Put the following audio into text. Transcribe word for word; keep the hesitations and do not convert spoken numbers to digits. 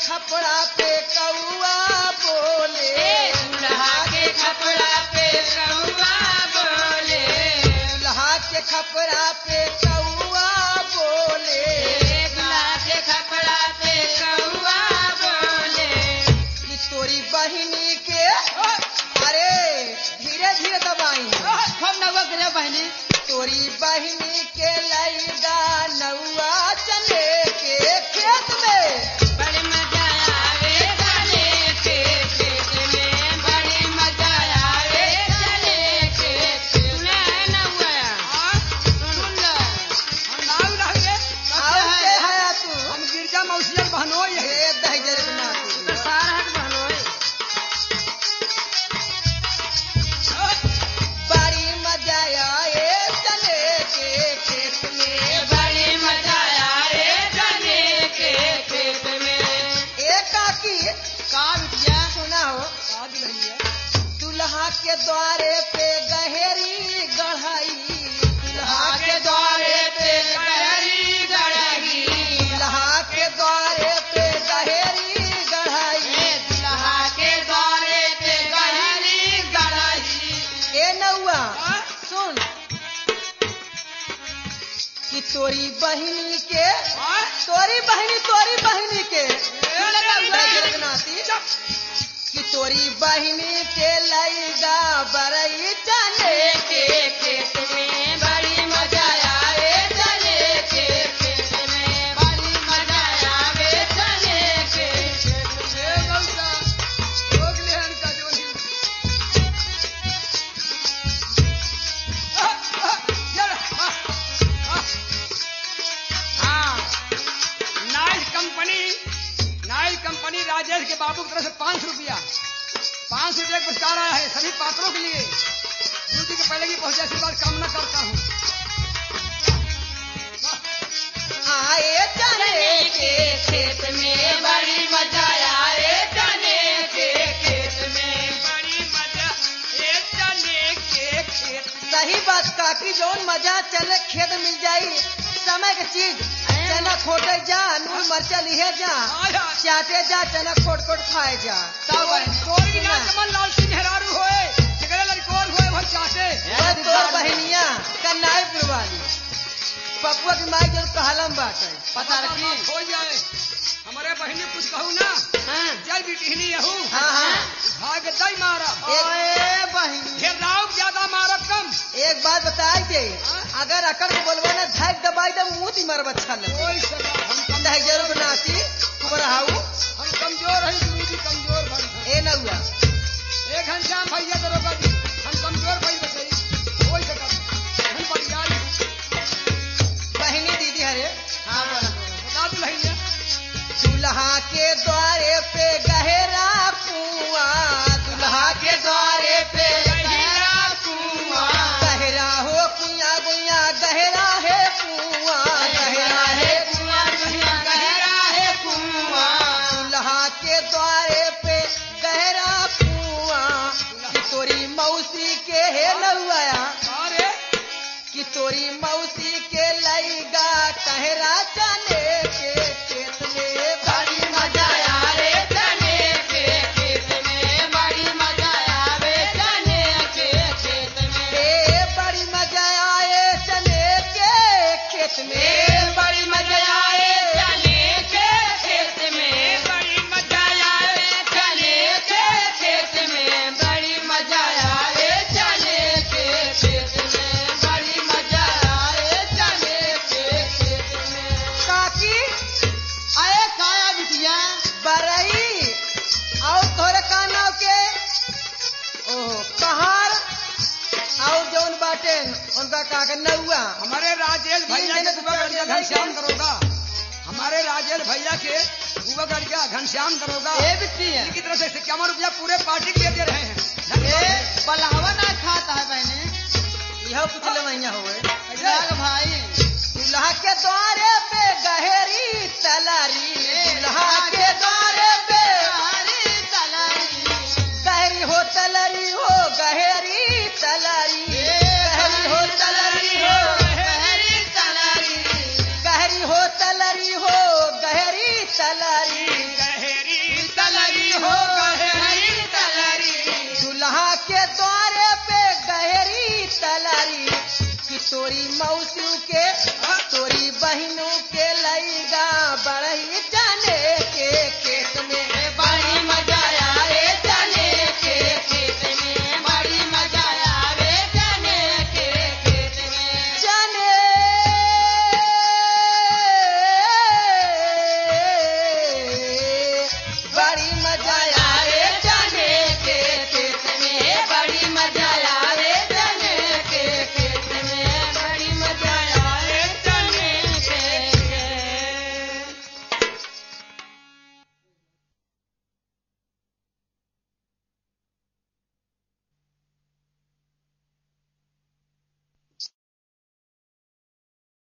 खपड़ा पे कौआ बोले, दुल्हा के खपड़ा पे कौआ बोले, दुल्हा के खपड़ा पे कौआ बोले, दुल्हा के खपड़ा पे कौआ बोले। कि तोरी बहिनी के, अरे धीरे धीरे दबाई, हम नवा गिरा बहनी, तोरी बहिनी के लैगा नौआ चने के खेत में, बड़ी मजा आवे चने के खेत में, बड़ी मजा आवे चने के खेत में। नौआ सुन लो, हम नाव रहे और के है तू हम गिरजा मौसिया बहनोई है। हे दहजर बना तो सारा हट बहनोई, बड़ी मजा आए चने के खेत में, बड़ी मजा आवे चने के खेत में। एक काकी का बिटिया सुना हो, का दुल्हनिया दुल्हा के द्वारे पे गहरी गढ़ाई, दुल्हा के द्वारे पे गहरी गढ़ही, दुल्हा के द्वारे पे गहरी गढ़ाई, दुल्हा के द्वारे पे गहरी गढ़ही। ए नौआ सुन कि तोरी बहिनी के, तोरी बहिनी तोरी बहिनी के दहजर बनाती, कि तोरी बहिनी के लैगा बरई चने के खेत में बड़ी मजा आवे चने के खेत में, बड़ी मजा आवे चने के खेत में। ए गौसा रोक लेहन का जोही हाँ नाइल कंपनी नाइल कंपनी राजेश के बाबू की तरफ से पाँच सौ रुपया पाँच सौ रुपया पुरस्कार आया है सभी पात्रों के लिए। ड्यूटी के पहले की पहुंचे आशीर्वाद कामना करता हूँ। आए चने के खेत में बड़ी मजा आवे चने के खेत में, बड़ी मजा ये चने के खेत सही बात काकी, जौन मजा चले खेत मिल जाई, समय के चीज चना खोटे जा, नून मरचा लिहे जा, आया चाटे जा, चना खोट खोट खाए जा। तब कोई ना कमल लाल सिंह हेरारू होए जगड़े लड़कोर होए भर चाटे बस तो बहनिया कन्नाईपुर वाली पपुआ की माई जब कहलम बात है, पता रखी। हो जाए हमारे बहनी कुछ कहू ना हाँ जय बिटहनी यहू हाँ हाँ भाग दई मारब ओए बहनी घेर राव ज्यादा मारब कम। एक बात बताई दे, अगर अकड़ के बोलबो ना धक दबाई दे मुंह ती मरब अच्छा लगे, कोई सजा हम कम दहजर बनाती कुबरहाऊ हम कमजोर हैं गुरु जी कमजोर भाई हैं। ए नौआ एक घंटा भैया दरोगा जी हम कमजोर भाई बताई कोई सजा हम बढ़िया बहनी दीदी हरे हाँ बोला बता दू भैया दुल्हा के द्वारे पे गहरा कुआं, दुल्हा के द्वारे पे गहरा कुआं, गहरा हो कुआं गुइया गहरा है कुआं, गहरा है कुआं कुआं गहरा है कुआं, दुल्हा के द्वारे पे गहरा कुआं, कि तोरी मौसी के है नौआ, अरे कि तोरी मौसी के लैगा कहरा चने के खेत में, बड़ी मजा आवे चने के खेत में, बड़ी मजा आवे चने के खेत में, ए बड़ी मजा आए चने के खेत ए में, बड़ी मजा आवे चने के खेत में, बड़ी मजा आवे चने के खेत में, बड़ी मजा आवे चने के खेत में, बड़ी मजा आवे चने के खेत में। काकी आए काया बिटिया बरई और तोरे का नाव के ओहो कहार और जौन बाटे उनका का के नौआ, हमारे राजेश भैया के बुआ गढ़िया घनश्याम दरोगा हमारे राजेश भैया के बुआ गढ़िया घनश्याम दरोगा ए बिटिया इनकी तरफ से इक्यावन रुपया पूरे पार्टी के लिए दे रहे हैं। ए धन्यवाद। बलावा ना खाता है बहने यह कुछ ले महीना होए, राग भाई दुल्हा के द्वारे पे गहरी तलारी, दुल्हा